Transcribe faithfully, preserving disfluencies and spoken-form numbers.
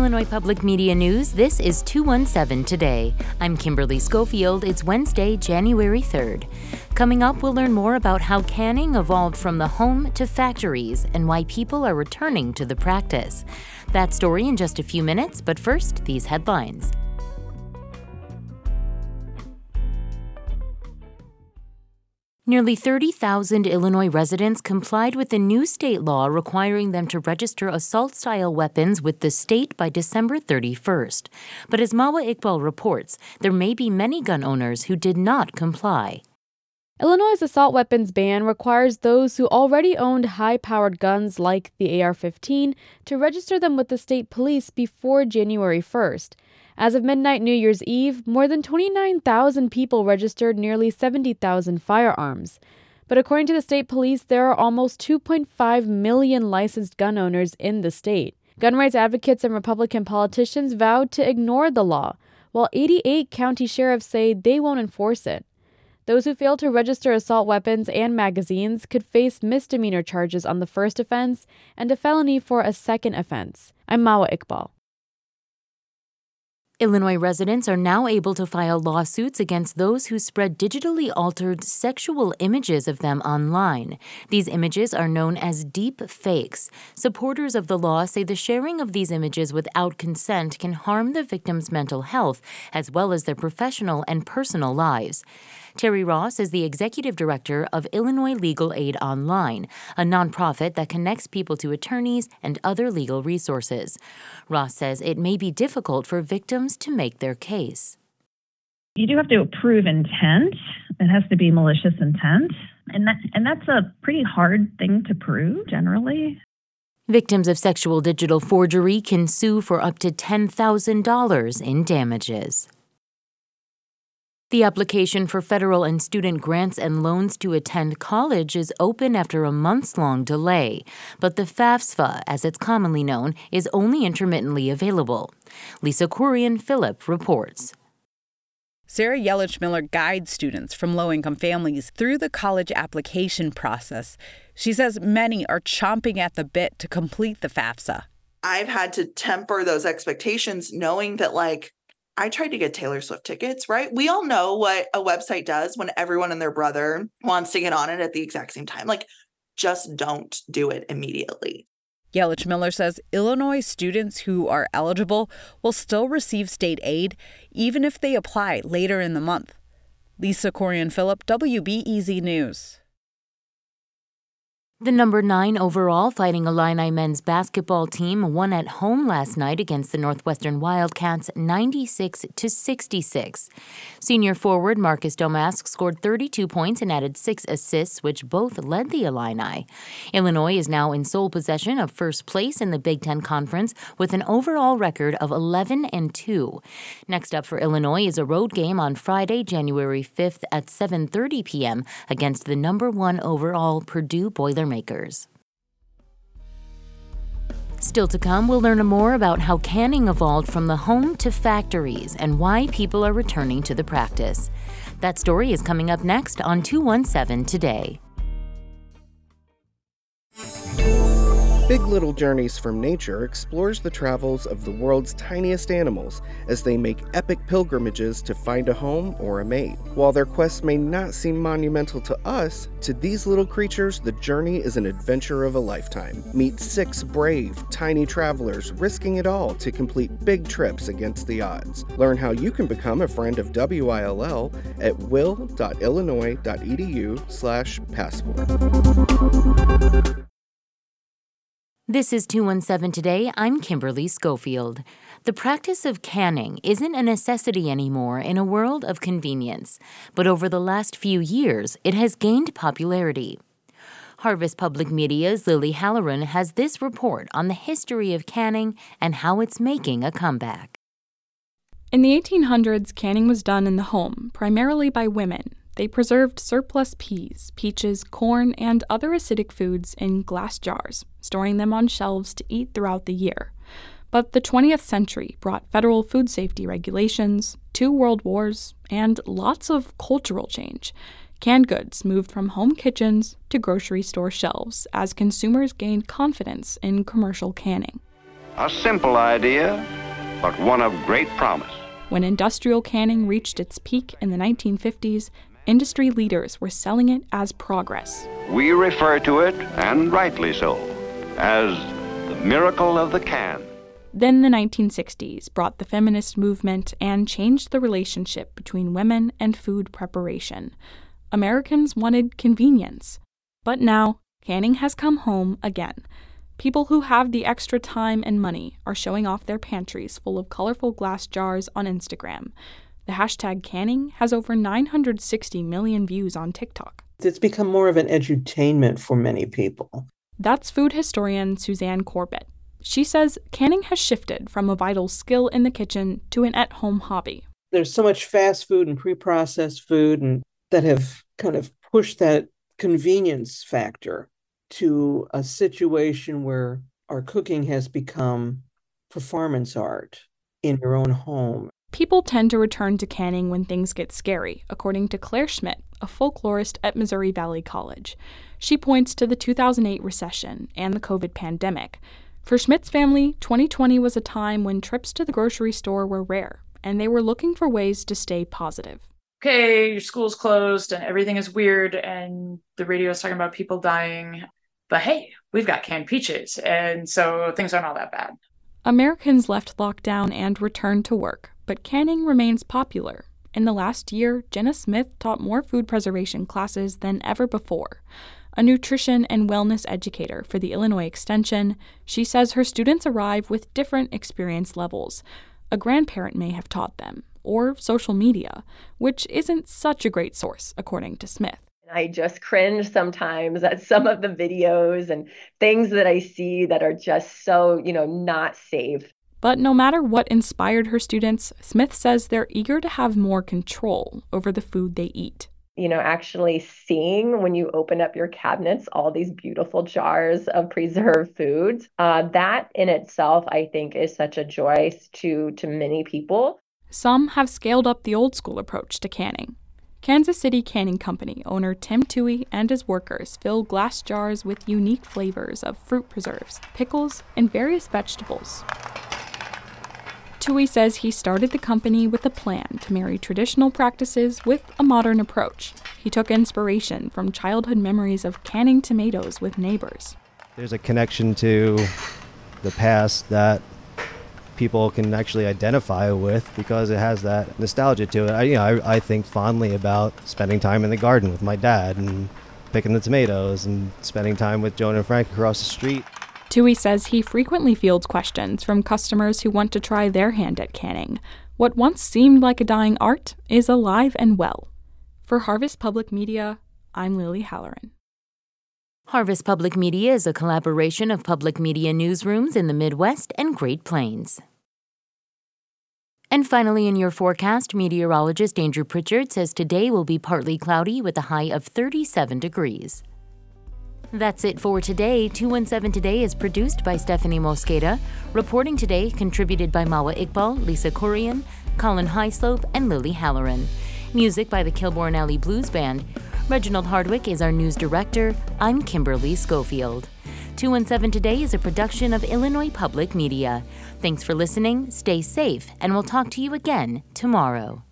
Illinois Public Media News, this is two one seven Today. I'm Kimberly Schofield. It's Wednesday, January third. Coming up, we'll learn more about how canning evolved from the home to factories and why people are returning to the practice. That story in just a few minutes, but first, these headlines. Nearly thirty thousand Illinois residents complied with the new state law requiring them to register assault-style weapons with the state by December thirty-first. But as Mawa Iqbal reports, there may be many gun owners who did not comply. Illinois' assault weapons ban requires those who already owned high-powered guns like the A R fifteen to register them with the state police before January first. As of midnight New Year's Eve, more than twenty-nine thousand people registered nearly seventy thousand firearms. But according to the state police, there are almost two point five million licensed gun owners in the state. Gun rights advocates and Republican politicians vowed to ignore the law, while eighty-eight county sheriffs say they won't enforce it. Those who fail to register assault weapons and magazines could face misdemeanor charges on the first offense and a felony for a second offense. I'm Mawa Iqbal. Illinois residents are now able to file lawsuits against those who spread digitally altered sexual images of them online. These images are known as deep fakes. Supporters of the law say the sharing of these images without consent can harm the victim's mental health, as well as their professional and personal lives. Terry Ross is the executive director of Illinois Legal Aid Online, a nonprofit that connects people to attorneys and other legal resources. Ross says it may be difficult for victims to make their case. You do have to prove intent. It has to be malicious intent. And that, and that's a pretty hard thing to prove, generally. Victims of sexual digital forgery can sue for up to ten thousand dollars in damages. The application for federal and student grants and loans to attend college is open after a months-long delay, but the FAFSA, as it's commonly known, is only intermittently available. Lisa Kurian-Phillip reports. Sarah Yelich-Miller guides students from low-income families through the college application process. She says many are chomping at the bit to complete the FAFSA. I've had to temper those expectations knowing that, like, I tried to get Taylor Swift tickets, right? We all know what a website does when everyone and their brother wants to get on it at the exact same time. Like, just don't do it immediately. Yelich-Miller says Illinois students who are eligible will still receive state aid, even if they apply later in the month. Lisa Kurian-Phillip, W B E Z News. The number nine overall Fighting Illini men's basketball team won at home last night against the Northwestern Wildcats ninety-six to sixty-six. Senior forward Marcus Domask scored thirty-two points and added six assists, which both led the Illini. Illinois is now in sole possession of first place in the Big Ten Conference with an overall record of eleven and two. Next up for Illinois is a road game on Friday, January fifth at seven thirty p.m. against the number one overall Purdue Boilermakers. Makers. Still to come, we'll learn more about how canning evolved from the home to factories and why people are returning to the practice. That story is coming up next on two one seven Today. Big Little Journeys from Nature explores the travels of the world's tiniest animals as they make epic pilgrimages to find a home or a mate. While their quests may not seem monumental to us, to these little creatures, the journey is an adventure of a lifetime. Meet six brave, tiny travelers risking it all to complete big trips against the odds. Learn how you can become a friend of W I L L at will.illinois.edu slash passport. This is two one seven Today. I'm Kimberly Schofield. The practice of canning isn't a necessity anymore in a world of convenience, but over the last few years, it has gained popularity. Harvest Public Media's Lily Halloran has this report on the history of canning and how it's making a comeback. In the eighteen hundreds, canning was done in the home, primarily by women. They preserved surplus peas, peaches, corn, and other acidic foods in glass jars, storing them on shelves to eat throughout the year. But the twentieth century brought federal food safety regulations, two world wars, and lots of cultural change. Canned goods moved from home kitchens to grocery store shelves as consumers gained confidence in commercial canning. A simple idea, but one of great promise. When industrial canning reached its peak in the nineteen fifties, industry leaders were selling it as progress. We refer to it, and rightly so, as the miracle of the can. Then the nineteen sixties brought the feminist movement and changed the relationship between women and food preparation. Americans wanted convenience. But now, canning has come home again. People who have the extra time and money are showing off their pantries full of colorful glass jars on Instagram. The hashtag canning has over nine hundred sixty million views on TikTok. It's become more of an edutainment for many people. That's food historian Suzanne Corbett. She says canning has shifted from a vital skill in the kitchen to an at-home hobby. There's so much fast food and pre-processed food and that have kind of pushed that convenience factor to a situation where our cooking has become performance art in your own home. People tend to return to canning when things get scary, according to Claire Schmidt, a folklorist at Missouri Valley College. She points to the two thousand eight recession and the COVID pandemic. For Schmidt's family, twenty twenty was a time when trips to the grocery store were rare, and they were looking for ways to stay positive. Okay, your school's closed and everything is weird and the radio is talking about people dying. But hey, we've got canned peaches, and so things aren't all that bad. Americans left lockdown and returned to work, but canning remains popular. In the last year, Jenna Smith taught more food preservation classes than ever before. A nutrition and wellness educator for the Illinois Extension, she says her students arrive with different experience levels. A grandparent may have taught them, or social media, which isn't such a great source, according to Smith. I just cringe sometimes at some of the videos and things that I see that are just so, you know, not safe. But no matter what inspired her students, Smith says they're eager to have more control over the food they eat. You know, actually seeing when you open up your cabinets, all these beautiful jars of preserved foods, uh, that in itself, I think, is such a joy to, to many people. Some have scaled up the old school approach to canning. Kansas City Canning Company owner Tim Toohey and his workers fill glass jars with unique flavors of fruit preserves, pickles, and various vegetables. Toohey says he started the company with a plan to marry traditional practices with a modern approach. He took inspiration from childhood memories of canning tomatoes with neighbors. There's a connection to the past that people can actually identify with because it has that nostalgia to it. I, you know, I, I think fondly about spending time in the garden with my dad and picking the tomatoes and spending time with Joan and Frank across the street. Toohey says he frequently fields questions from customers who want to try their hand at canning. What once seemed like a dying art is alive and well. For Harvest Public Media, I'm Lily Halloran. Harvest Public Media is a collaboration of public media newsrooms in the Midwest and Great Plains. And finally, in your forecast, meteorologist Andrew Pritchard says today will be partly cloudy with a high of thirty-seven degrees. That's it for today. two one seven Today is produced by Stephanie Mosqueda. Reporting today contributed by Mawa Iqbal, Lisa Kurian, Colin Highslope, and Lily Halloran. Music by the Kilbourne Alley Blues Band. Reginald Hardwick is our news director. I'm Kimberly Schofield. two one seven Today is a production of Illinois Public Media. Thanks for listening, stay safe, and we'll talk to you again tomorrow.